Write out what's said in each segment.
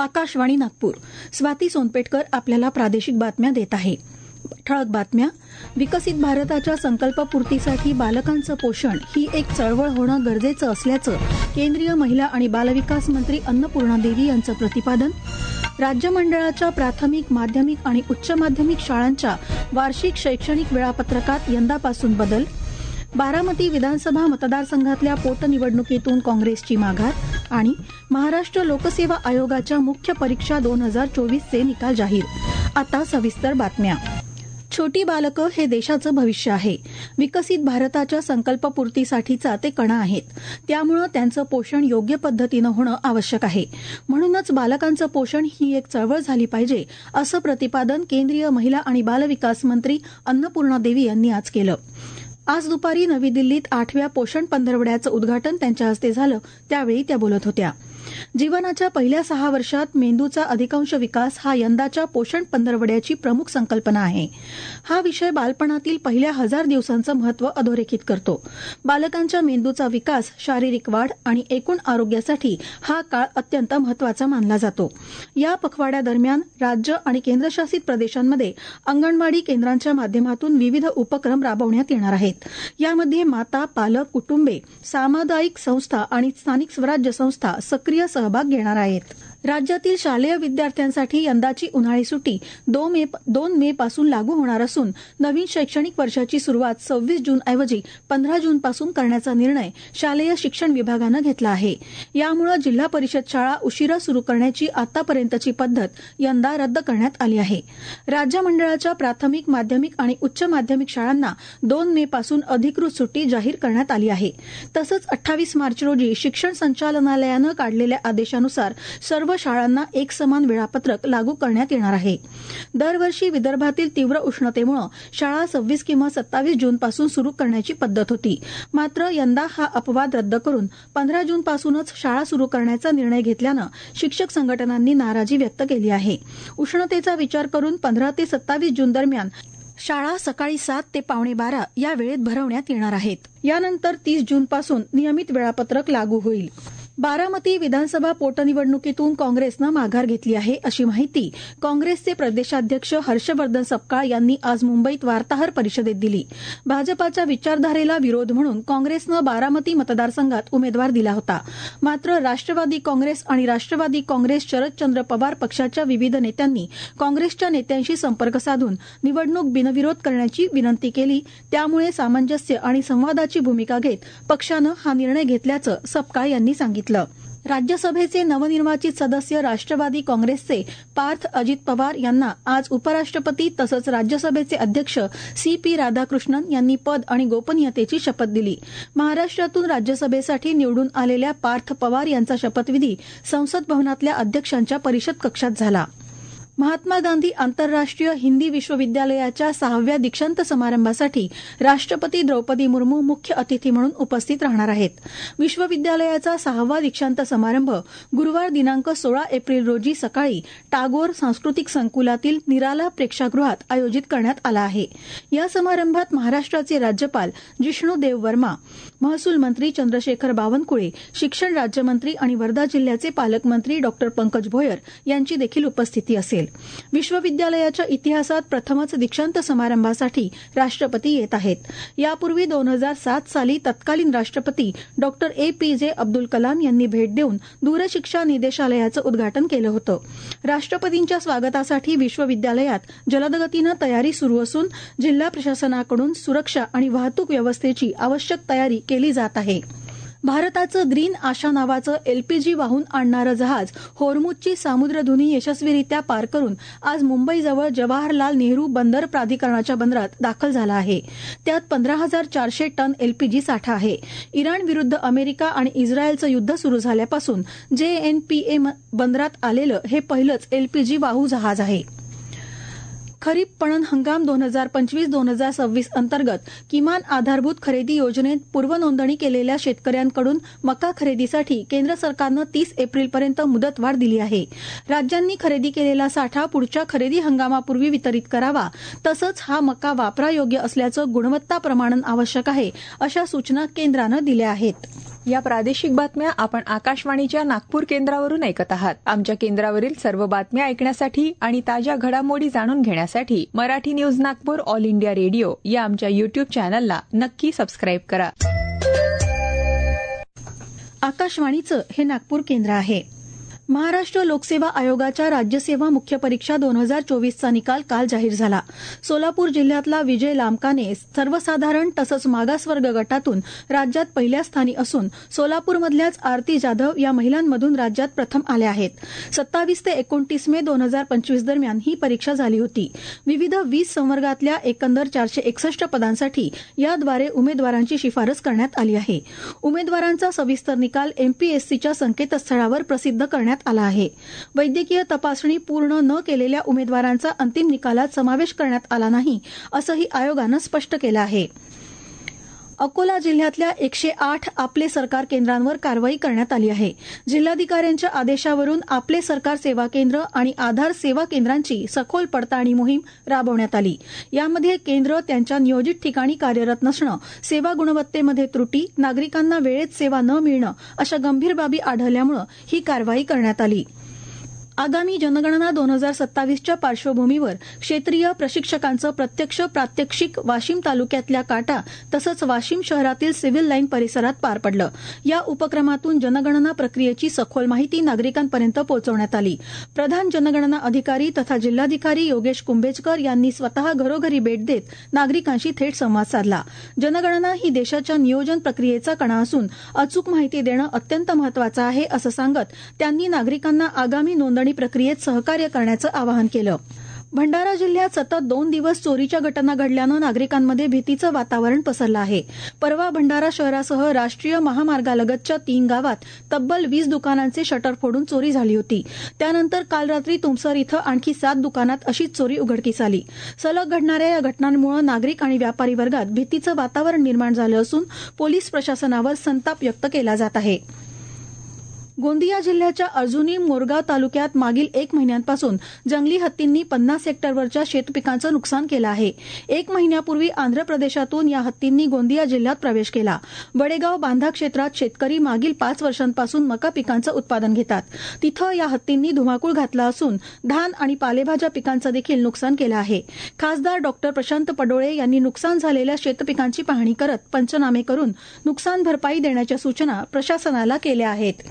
आकाशवाणी नागपूर. स्वाती सोनपेटकर आपल्याला प्रादेशिक बातम्या देत आहे. ठळक बातम्या. विकसित भारताच्या संकल्पपूर्तीसाठी बालकांचं पोषण ही एक चळवळ होणं गरजेचं असल्याचं केंद्रीय महिला आणि बालविकास मंत्री अन्नपूर्णा देवी यांचं प्रतिपादन. राज्य मंडळाच्या प्राथमिक, माध्यमिक आणि उच्च माध्यमिक शाळांच्या वार्षिक शैक्षणिक वेळापत्रकात यंदापासून बदल. बारामती विधानसभा मतदारसंघातल्या पोटनिवडणुकीतून काँग्रेसची माघार आणि महाराष्ट्र लोकसेवा आयोगाच्या मुख्य परीक्षा 2024चे निकाल जाहीर. आता सविस्तर बातम्या. छोटी बालकं हे देशाचं भविष्य आहे. विकसित भारताच्या संकल्पपूर्तीसाठीचा ते कणा आहेत. त्यामुळे त्यांचं पोषण योग्य पद्धतीनं होणं आवश्यक आहे. म्हणूनच बालकांचं पोषण ही एक चळवळ झाली पाहिजे, असं प्रतिपादन केंद्रीय महिला आणि बालविकास मंत्री अन्नपूर्णा देवी यांनी आज केलं. आज दुपारी नवी दिल्लीत 8व्या पोषण पंधरवड्याचं उद्घाटन त्यांच्या हस्ते झालं. त्यावेळी त्या बोलत होत्या. जीवनाच्या पहिल्या 6 वर्षात मेंदूचा अधिकांश विकास हा यंदाच्या पोषण पंधरवड्याची प्रमुख संकल्पना आहे. हा विषय बालपणातील पहिल्या 1000 दिवसांचं महत्त्व अधोरेखित करतो. बालकांच्या मेंदूचा विकास, शारीरिक वाढ आणि एकूण आरोग्यासाठी हा काळ अत्यंत महत्त्वाचा मानला जातो. या पखवाड्यादरम्यान राज्य आणि केंद्रशासित प्रदेशांमध्ये अंगणवाडी केंद्रांच्या माध्यमातून विविध उपक्रम राबवण्यात येणार आहेत. यामध्ये माता, पालक, कुटुंबे, सामुदायिक संस्था आणि स्थानिक स्वराज्य संस्था सक्रिय सहभाग घेणार आहेत. राज्यातील शालेय विद्यार्थ्यांसाठी यंदाची उन्हाळी सुट्टी 2 मे पासून लागू होणार असून नवीन शैक्षणिक वर्षाची सुरुवात 26 जून ऐवजी 15 जून पासून करण्याचा निर्णय शालेय शिक्षण विभागानं घेतला आहे. यामुळे जिल्हा परिषद शाळा उशिरा सुरू करण्याची आतापर्यंतची पद्धत यंदा रद्द करण्यात आली आहे. राज्य मंडळाच्या प्राथमिक, माध्यमिक आणि उच्च माध्यमिक शाळांना 2 मे पासून अधिकृत सुट्टी जाहीर करण्यात आली आहे. तसंच 28 मार्च रोजी शिक्षण संचालनालयानं काढलेल्या आदेशानुसार सर्व शाळांना एक समान वेळापत्रक लागू करण्यात येणार आहे. दरवर्षी विदर्भातील तीव्र उष्णतेमुळे शाळा 26 किंवा 27 जून पासून सुरू करण्याची पद्धत होती. मात्र यंदा हा अपवाद रद्द करून 15 जून पासूनच शाळा सुरू करण्याचा निर्णय घेतल्यानं शिक्षक संघटनांनी नाराजी व्यक्त केली आहे. उष्णतेचा विचार करून 15 ते 27 जून दरम्यान शाळा सकाळी 7 ते पावणे 12 या वेळेत भरवण्यात येणार आहेत. यानंतर 30 जून पासून नियमित वेळापत्रक लागू होईल. बारामती विधानसभा पोटनिवडणुकीतून काँग्रेसनं माघार घेतली आहे, अशी माहिती काँग्रेसचे प्रदेशाध्यक्ष हर्षवर्धन सपकाळ यांनी आज मुंबईत वार्ताहर परिषदेत दिली. भाजपाच्या विचारधारेला विरोध म्हणून काँग्रेसनं बारामती मतदारसंघात उमेदवार दिला होता. मात्र राष्ट्रवादी काँग्रेस आणि राष्ट्रवादी काँग्रेस शरदचंद्र पवार पक्षाच्या विविध नेत्यांनी काँग्रेसच्या नेत्यांशी संपर्क साधून निवडणूक बिनविरोध करण्याची विनंती केली. त्यामुळे सामंजस्य आणि संवादाची भूमिका घेत पक्षानं हा निर्णय घेतल्याचं सपकाळ यांनी सांगितलं. राज्यसभेचे नवनिर्वाचित सदस्य राष्ट्रवादी काँग्रेसचे पार्थ अजित पवार यांना आज उपराष्ट्रपती तसंच राज्यसभेचे अध्यक्ष CP राधाकृष्णन यांनी पद आणि गोपनीयतेची शपथ दिली. महाराष्ट्रातून राज्यसभेसाठी निवडून आलेल्या पार्थ पवार यांचा शपथविधी संसद भवनातल्या अध्यक्षांच्या परिषद कक्षात झाला. महात्मा गांधी आंतरराष्ट्रीय हिंदी विश्वविद्यालयाच्या 6व्या दीक्षांत समारंभासाठी राष्ट्रपती द्रौपदी मुर्मू मुख्य अतिथी म्हणून उपस्थित राहणार आहेत. विश्वविद्यालयाचा 6वा दीक्षांत समारंभ गुरुवार दिनांक 16 एप्रिल रोजी सकाळी टागोर सांस्कृतिक संकुलातील निराला प्रेक्षागृहात आयोजित करण्यात आला आहे. या समारंभात महाराष्ट्राचे राज्यपाल जिष्णू देव वर्मा, महसूल मंत्री चंद्रशेखर बावनकुळे, शिक्षण राज्यमंत्री आणि वर्धा जिल्ह्याचे पालकमंत्री डॉ पंकज भोयर यांची देखील उपस्थिती असेल. विश्वविद्यालयाच्या इतिहासात प्रथमच दीक्षांत समारंभासाठी राष्ट्रपती येत आहेत. यापूर्वी 2007 साली तत्कालीन राष्ट्रपती डॉ APJ अब्दुल कलाम यांनी भेट देऊन दूरशिक्षा निदेशालयाचं उद्घाटन केलं होतं. राष्ट्रपतींच्या स्वागतासाठी विश्वविद्यालयात जलदगतीनं तयारी सुरू असून जिल्हा प्रशासनाकडून सुरक्षा आणि वाहतूक व्यवस्थेची आवश्यक तयारी केली जात आहे. भारताचं ग्रीन आशा नावाचं LPG वाहून आणणारं जहाज होर्मुझची सामुद्रधुनी यशस्वीरित्या पार करून आज मुंबईजवळ जवाहरलाल नेहरू बंदर प्राधिकरणाच्या बंदरात दाखल झाला आहे. त्यात 15,400 टन LPG साठा आहे. इराण विरुद्ध अमेरिका आणि इस्रायलचं युद्ध सुरू झाल्यापासून JNPA बंदरात आलेलं हे पहिलंच LPG वाहू जहाज आहे. खरीप पणन हंगाम 2025-2026 अंतर्गत किमान आधारभूत खरेदी योजनेत पूर्वनोंदणी केलेल्या शेतकऱ्यांकडून मका खरेदीसाठी केंद्र सरकारनं 30 एप्रिलपर्यंत मुदतवाढ दिली आहे. राज्यांनी खरेदी केलेला साठा पुढच्या खरेदी हंगामापूर्वी वितरित करावा. तसंच हा मका वापरायोग्य असल्याचं गुणवत्ता प्रमाणन आवश्यक आहे, अशा सूचना केंद्रानं दिल्या आहेत. या प्रादेशिक बातम्या आपण आकाशवाणीच्या नागपूर केंद्रावरून ऐकत आहात. आमच्या केंद्रावरील सर्व बातम्या ऐकण्यासाठी आणि ताज्या घडामोडी जाणून घेण्यासाठी Marathi news Nagpur All India Radio या आमच्या युट्यूब चॅनलला नक्की सबस्क्राईब करा. आकाशवाणीचं हे नागपूर केंद्र आहे. महाराष्ट्र लोकसेवा आयोगाच्या राज्यसेवा मुख्य परीक्षा 2024चा निकाल काल जाहीर झाला. सोलापूर जिल्ह्यातला विजय लामकाने सर्वसाधारण तसंच मागासवर्ग गटातून राज्यात पहिल्या स्थानी असून सोलापूरमधल्याच आरती जाधव या महिलांमधून राज्यात प्रथम आल्या आहेत. 27 ते 29 मे 2025 दरम्यान ही परीक्षा झाली होती. विविध 20 संवर्गातल्या एकंदर 461 पदांसाठी याद्वारे उमेदवारांची शिफारस करण्यात आली आहे. उमेदवारांचा सविस्तर निकाल एमपीएससीच्या संकेतस्थळावर प्रसिद्ध करण्यात आला आहे. वैद्यकीय तपासणी पूर्ण न केलेल्या उमेदवारांचा अंतिम निकालात समावेश करण्यात आला नाही असंही आयोगानं स्पष्ट केलं आहे. अकोला जिल्ह्यातल्या 108 आपले सरकार केंद्रांवर कारवाई करण्यात आली आहे. जिल्हाधिकाऱ्यांच्या आदेशावरून आपले सरकार सेवा केंद्र आणि आधार सेवा केंद्रांची सखोल पडताळणी मोहीम राबवण्यात आली. यामध्ये केंद्र त्यांच्या नियोजित ठिकाणी कार्यरत नसणं, सेवा गुणवत्तेमध्ये त्रुटी, नागरिकांना वेळेत सेवा न मिळणं अशा गंभीर बाबी आढळल्यामुळे ही कारवाई करण्यात आली. आगामी जनगणना 2027च्या पार्श्वभूमीवर क्षेत्रीय प्रशिक्षकांचं प्रत्यक्ष प्रात्यक्षिक वाशिम तालुक्यातल्या काटा तसंच वाशिम शहरातील सिव्हिल लाईन परिसरात पार पडलं. या उपक्रमातून जनगणना प्रक्रियेची सखोल माहिती नागरिकांपर्यंत पोहोचवण्यात आली. प्रधान जनगणना अधिकारी तथा जिल्हाधिकारी योगेश कुंभेजकर यांनी स्वतः घरोघरी भेट देत नागरिकांशी थेट संवाद साधला. जनगणना ही देशाच्या नियोजन प्रक्रियेचा कणा असून अचूक माहिती देणं अत्यंत महत्वाचं आहे असं सांगत त्यांनी नागरिकांना आगामी नोंदणी प्रक्रियेत सहकार्य करण्याचं आवाहन केलं. भंडारा जिल्ह्यात सतत 2 दिवस चोरीच्या घटना घडल्यानं नागरिकांमध्ये भीतीचं वातावरण पसरलं आहे. परवा भंडारा शहरासह राष्ट्रीय महामार्गालगतच्या 3 गावात तब्बल 20 दुकानांचे शटर फोडून चोरी झाली होती. त्यानंतर काल रात्री तुमसर इथं आणखी 7 दुकानात अशीच चोरी उघडकीस आली. सलग घडणाऱ्या या घटनांमुळे नागरिक आणि व्यापारी वर्गात भीतीचं वातावरण निर्माण झालं असून पोलीस प्रशासनावर संताप व्यक्त केला जात आहे. गोंदिया जिल्ह्याच्या अर्जुनी मोरगाव तालुक्यात मागील 1 महिन्यांपासून जंगली हत्तींनी 50 हेक्टरवरच्या शेतपिकांचं नुकसान केलं आहे. 1 महिन्यापूर्वी आंध्र प्रदेशातून या हत्तींनी गोंदिया जिल्ह्यात प्रवेश केला. वडेगाव बांधा क्षेत्रात शेतकरी मागील 5 वर्षांपासून मका पिकांचं उत्पादन घेतात. तिथं या हत्तींनी धुमाकूळ घातला असून धान आणि पालेभाज्या पिकांचं देखील नुकसान केलं आहे. खासदार डॉक्टर प्रशांत पडोळे यांनी नुकसान झालेल्या शेतपिकांची पाहणी करत पंचनामे करून नुकसान भरपाई देण्याच्या सूचना प्रशासनाला केल्या आहेत.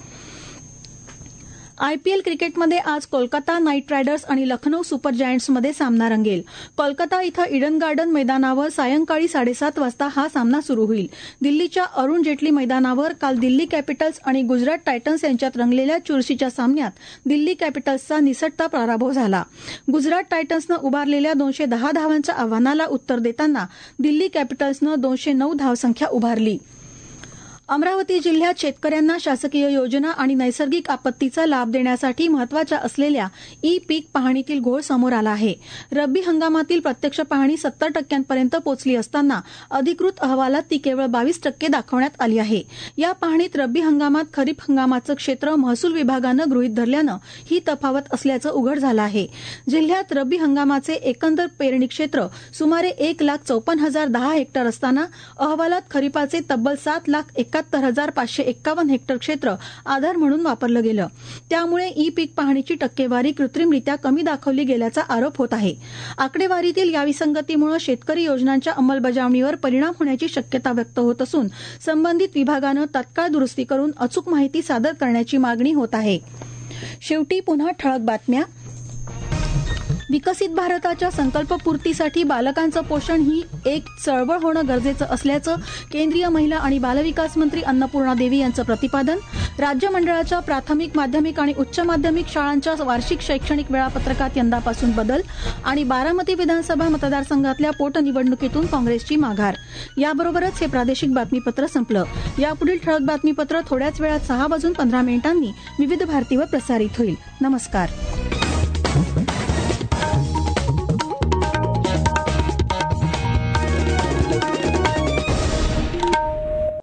आयपीएल क्रिकेटमध्ये आज कोलकाता नाईट रायडर्स आणि लखनौ सुपर जायंट्समध्ये सामना रंगेल. कोलकाता इथं ईडन गार्डन मैदानावर सायंकाळी 7:30 वाजता हा सामना सुरू होईल. दिल्लीच्या अरुण जेटली मैदानावर काल दिल्ली कॅपिटल्स आणि गुजरात टायटन्स यांच्यात रंगलेल्या चुरशीच्या सामन्यात दिल्ली कॅपिटल्सचा निसटता पराभव झाला. गुजरात टायटन्सनं उभारलेल्या 210 धावांच्या आव्हानाला उत्तर देताना दिल्ली कॅपिटल्सनं 209 धावसंख्या उभारली. अमरावती जिल्ह्यात शेतकऱ्यांना शासकीय योजना आणि नैसर्गिक आपत्तीचा लाभ देण्यासाठी महत्वाच्या असलेल्या ई पीक पाहणीतील घोळ समोर आला आहे. रब्बी हंगामातील प्रत्यक्ष पाहणी 70% पोहोचली असताना अधिकृत अहवालात ती केवळ 22% दाखवण्यात आली आहे. या पाहणीत रब्बी हंगामात खरीप हंगामाचं क्षेत्र महसूल विभागानं गृहीत धरल्यानं ही तफावत असल्याचं उघड झालं आहे. जिल्ह्यात रब्बी हंगामाचे एकंदर पेरणी क्षेत्र सुमारे 1,54,010 हेक्टर असताना अहवालात खरीपाचे तब्बल 7,71,551 हेक्टर क्षेत्र आधार म्हणून वापरलं गेलं. त्यामुळे ई पीक पाहणीची टक्केवारी कृत्रिमरित्या कमी दाखवली गेल्याचा आरोप होत आहे. आकडेवारीतील या विसंगतीमुळे शेतकरी योजनांच्या अंमलबजावणीवर परिणाम होण्याची शक्यता व्यक्त होत असून संबंधित विभागानं तत्काळ दुरुस्ती करून अचूक माहिती सादर करण्याची मागणी होत आहे. शेवटी पुन्हा ठळक बातम्या. विकसित भारताच्या संकल्पपूर्तीसाठी बालकांचं पोषण ही एक चळवळ होणं गरजेचं असल्याचं केंद्रीय महिला आणि बालविकास मंत्री अन्नपूर्णा देवी यांचं प्रतिपादन. राज्य मंडळाच्या प्राथमिक, माध्यमिक आणि उच्च माध्यमिक शाळांच्या वार्षिक शैक्षणिक वेळापत्रकात यंदापासून बदल. आणि बारामती विधानसभा मतदारसंघातल्या पोटनिवडणुकीतून काँग्रेसची माघार. याबरोबरच हे प्रादेशिक बातमीपत्र संपलं. यापुढील ठळक बातमीपत्र थोड्याच वेळात 6:15 विविध भारतीवर प्रसारित होईल. नमस्कार.